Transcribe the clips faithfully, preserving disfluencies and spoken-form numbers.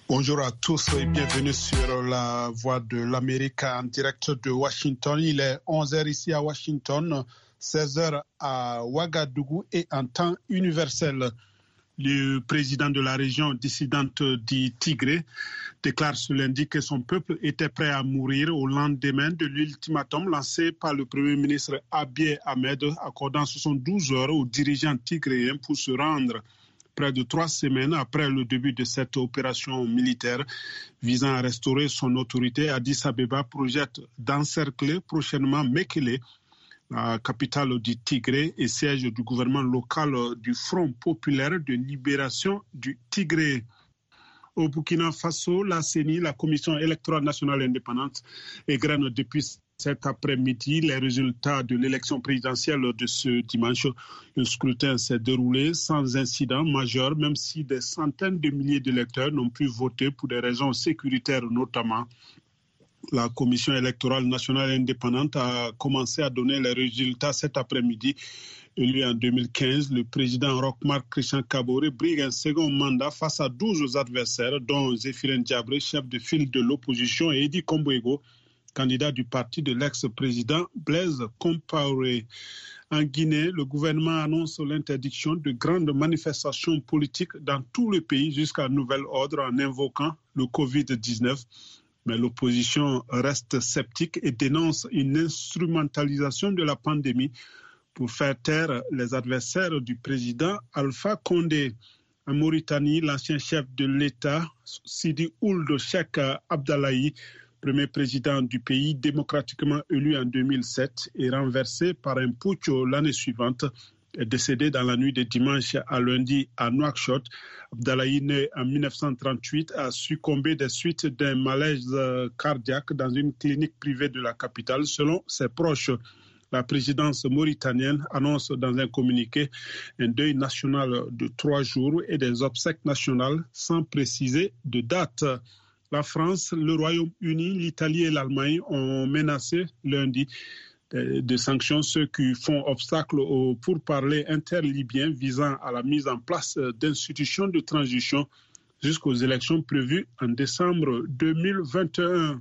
Bonjour à tous et bienvenue sur la Voix de l'Amérique en direct de Washington. Il est onze heures ici à Washington, seize heures à Ouagadougou et en temps universel. Le président de la région dissidente du Tigré déclare ce lundi que son peuple était prêt à mourir au lendemain de l'ultimatum lancé par le Premier ministre Abiy Ahmed, accordant soixante-douze heures aux dirigeants tigréens pour se rendre près de trois semaines après le début de cette opération militaire visant à restaurer son autorité. Addis Abeba projette d'encercler prochainement Mekele, la capitale du Tigré et siège du gouvernement local du Front populaire de libération du Tigré. Au Burkina Faso, la C E N I, la Commission électorale nationale indépendante, égrène depuis cet après-midi les résultats de l'élection présidentielle de ce dimanche. Le scrutin s'est déroulé sans incident majeur, même si des centaines de milliers d'électeurs n'ont pu voter pour des raisons sécuritaires notamment. La Commission électorale nationale indépendante a commencé à donner les résultats cet après-midi. Élu en deux mille quinze, le président Roch-Marc Christian Kaboré brigue un second mandat face à douze adversaires, dont Zéphirin Diabré, chef de file de l'opposition, et Edi Kombouego, candidat du parti de l'ex-président Blaise Compaoré. En Guinée, le gouvernement annonce l'interdiction de grandes manifestations politiques dans tout le pays jusqu'à nouvel ordre en invoquant le covid dix-neuf. Mais l'opposition reste sceptique et dénonce une instrumentalisation de la pandémie pour faire taire les adversaires du président Alpha Condé. En Mauritanie, l'ancien chef de l'État, Sidi Ould Cheikh Abdallahi, premier président du pays démocratiquement élu en deux mille sept et renversé par un putsch l'année suivante, est décédé dans la nuit de dimanche à lundi à Nouakchott. Abdallahi, né en mille neuf cent trente-huit, a succombé des suites d'un malaise cardiaque dans une clinique privée de la capitale, selon ses proches. La présidence mauritanienne annonce dans un communiqué un deuil national de trois jours et des obsèques nationales sans préciser de date. La France, le Royaume-Uni, l'Italie et l'Allemagne ont menacé lundi de sanctions ceux qui font obstacle aux pourparlers interlibyens visant à la mise en place d'institutions de transition jusqu'aux élections prévues en décembre deux mille vingt et un.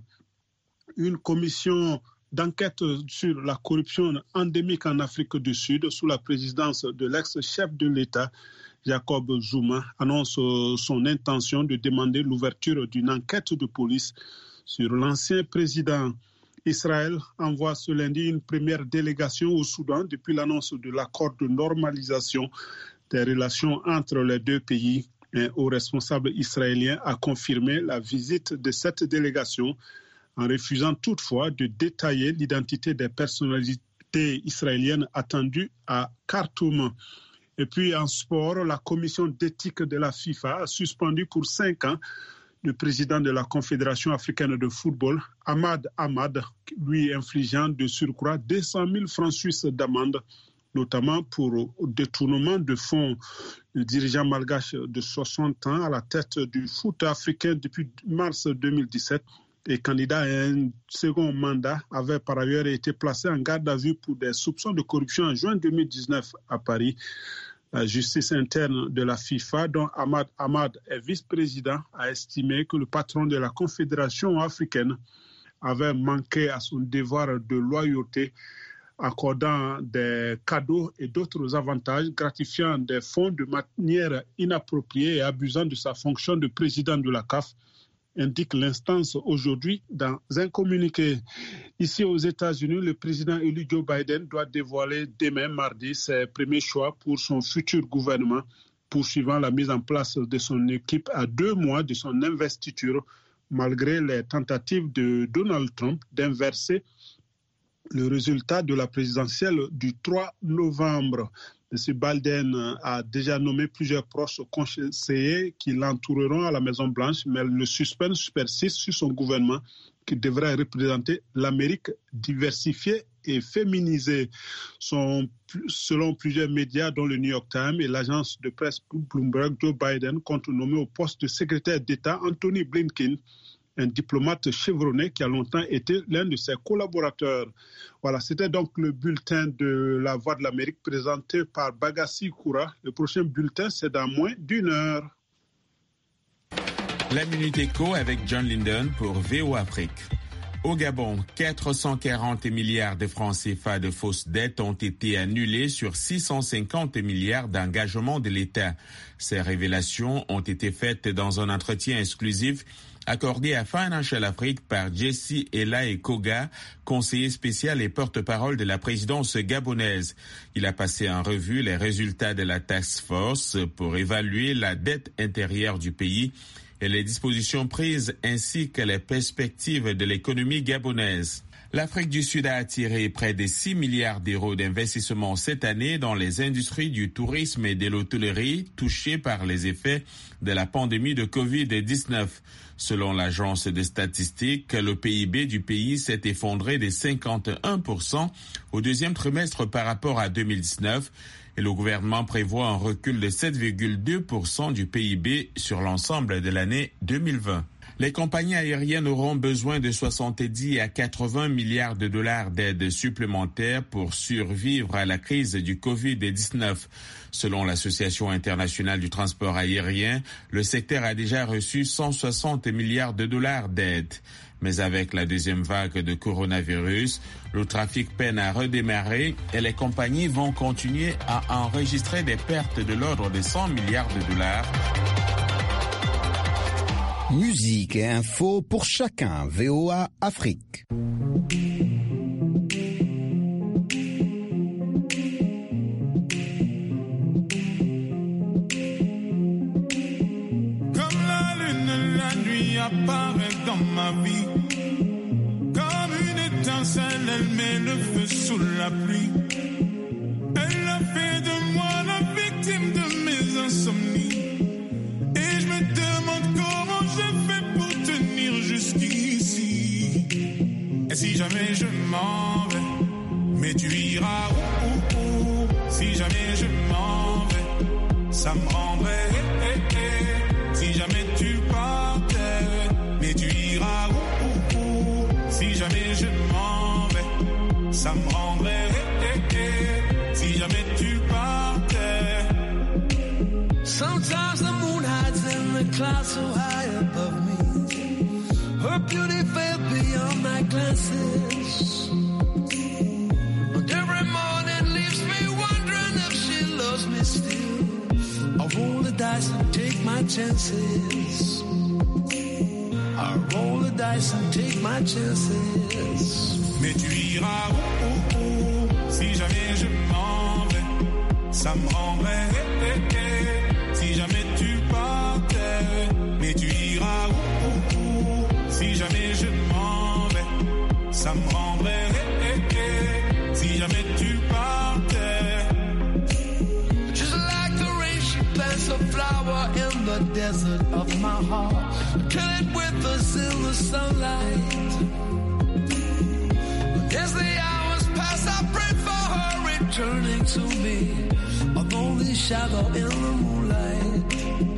Une commission d'enquête sur la corruption endémique en Afrique du Sud sous la présidence de l'ex-chef de l'État, Jacob Zuma, annonce son intention de demander l'ouverture d'une enquête de police sur l'ancien président. Israël envoie ce lundi une première délégation au Soudan depuis l'annonce de l'accord de normalisation des relations entre les deux pays. Un haut responsable israélien a confirmé la visite de cette délégation en refusant toutefois de détailler l'identité des personnalités israéliennes attendues à Khartoum. Et puis en sport, la commission d'éthique de la FIFA a suspendu pour cinq ans le président de la Confédération africaine de football, Ahmad Ahmad, lui infligeant de surcroît deux cent mille francs suisses d'amende, notamment pour détournement de fonds. Le dirigeant malgache de soixante ans à la tête du foot africain depuis mars deux mille dix-sept et candidat à un second mandat avait par ailleurs été placé en garde à vue pour des soupçons de corruption en juin deux mille dix-neuf à Paris. La justice interne de la FIFA, dont Ahmad Ahmad est vice-président, a estimé que le patron de la Confédération africaine avait manqué à son devoir de loyauté, accordant des cadeaux et d'autres avantages, gratifiant des fonds de manière inappropriée et abusant de sa fonction de président de la C A F, indique l'instance aujourd'hui dans un communiqué. Ici aux États-Unis, le président élu Joe Biden doit dévoiler demain mardi ses premiers choix pour son futur gouvernement, poursuivant la mise en place de son équipe à deux mois de son investiture, malgré les tentatives de Donald Trump d'inverser le résultat de la présidentielle du trois novembre. M. Biden a déjà nommé plusieurs proches conseillers qui l'entoureront à la Maison-Blanche, mais le suspense persiste sur son gouvernement qui devrait représenter l'Amérique diversifiée et féminisée. Son, selon plusieurs médias, dont le New York Times et l'agence de presse Bloomberg, Joe Biden compte nommer au poste de secrétaire d'État Anthony Blinken, un diplomate chevronné qui a longtemps été l'un de ses collaborateurs. Voilà, c'était donc le bulletin de la Voix de l'Amérique présenté par Bagassi Koura. Le prochain bulletin, c'est dans moins d'une heure. La Minute Éco avec John Linden pour V O Afrique. Au Gabon, quatre cent quarante milliards de francs C F A de fausses dettes ont été annulées sur six cent cinquante milliards d'engagements de l'État. Ces révélations ont été faites dans un entretien exclusif accordé à Financial Afrique par Jesse Ela Koga, conseiller spécial et porte-parole de la présidence gabonaise. Il a passé en revue les résultats de la task force pour évaluer la dette intérieure du pays et les dispositions prises ainsi que les perspectives de l'économie gabonaise. L'Afrique du Sud a attiré près de six milliards d'euros d'investissement cette année dans les industries du tourisme et de l'hôtellerie touchées par les effets de la pandémie de covid dix-neuf. Selon l'agence de statistiques, le P I B du pays s'est effondré de cinquante et un pour cent au deuxième trimestre par rapport à deux mille dix-neuf et le gouvernement prévoit un recul de sept virgule deux pour cent du P I B sur l'ensemble de l'année deux mille vingt. Les compagnies aériennes auront besoin de soixante-dix à quatre-vingts milliards de dollars d'aide supplémentaires pour survivre à la crise du covid dix-neuf. Selon l'Association internationale du transport aérien, le secteur a déjà reçu cent soixante milliards de dollars d'aide. Mais avec la deuxième vague de coronavirus, le trafic peine à redémarrer et les compagnies vont continuer à enregistrer des pertes de l'ordre de cent milliards de dollars. Musique et info pour chacun. V O A Afrique. Comme la lune, la nuit apparaît dans ma vie. Comme une étincelle, elle met le feu sous la pluie. Elle a fait de moi la victime de mes insomnies. Et je me demande comment je fais pour tenir jusqu'ici. Et si jamais je m'en vais, mais tu iras où, où, où. Si jamais je m'en vais, ça me rendrait. Eh, eh, eh. Si jamais tu partais, mais tu iras où, où, où. Si jamais je m'en vais, ça me rendrait. Eh, eh, eh. Si jamais tu partais. Sometimes the moon hides in the clouds so high above me. Her beauty fell beyond my glances. But every morning leaves me wondering if she loves me still. I roll the dice and take my chances. I roll the dice and take my chances. Mais tu iras où, où, où. Si jamais je m'en vais, ça me rendrait. Eh, eh, eh. Si jamais tu partais, mais tu iras où, où, où. Si jamais je m'en vais, ça me rendrait. Eh, eh, eh. Si jamais tu partais. Just like the rain, she plants a flower in the desert of my heart. Kill it with us in the sunlight. As the hours pass, I pray for her returning to me. A lonely shadow in the moonlight.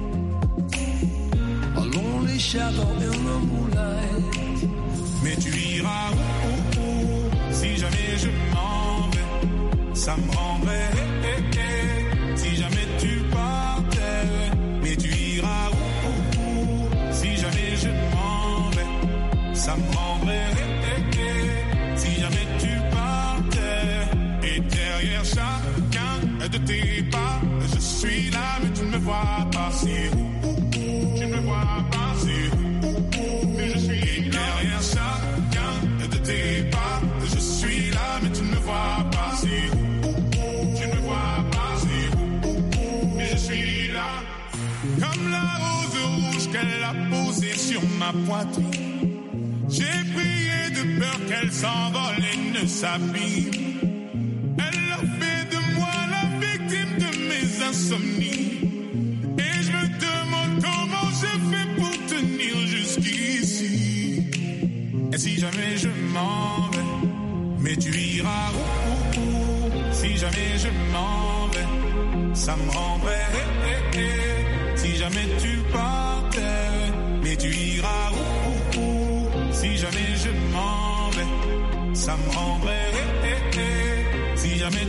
A lonely shadow in the moonlight. Mais tu iras où, où, où. Si jamais je m'en vais, ça me rendrait. Eh, eh, eh. Si jamais tu partais, mais tu iras où, où, où. Si jamais je m'en vais, ça me rendrait. Eh, eh, eh. Si jamais tu partais. Et derrière chacun de tes pas, je suis là, mais tu ne me vois pas. C'est où, où, où. Tu ne me vois pas. C'est où, où, où. Mais je suis là. Derrière chacun de tes pas, je suis là, mais tu ne me vois pas. C'est où, où, où. Tu ne me vois pas. C'est où, où, où. Mais je suis là. Comme la rose rouge qu'elle a posée sur ma poitrine. J'ai prié de peur qu'elle s'envole et ne s'abîme. Elle a fait de moi la victime de mes insomnies. Et je me demande comment je fais pour tenir jusqu'ici. Et si jamais je m'en vais, mais tu iras où, où, où. Si jamais je m'en vais, ça me rendrait. Eh, eh, eh. Si jamais tu partais, mais tu iras où, où, où. Si jamais je m'en vais, ça me rendrait. Eh, eh, eh. Si jamais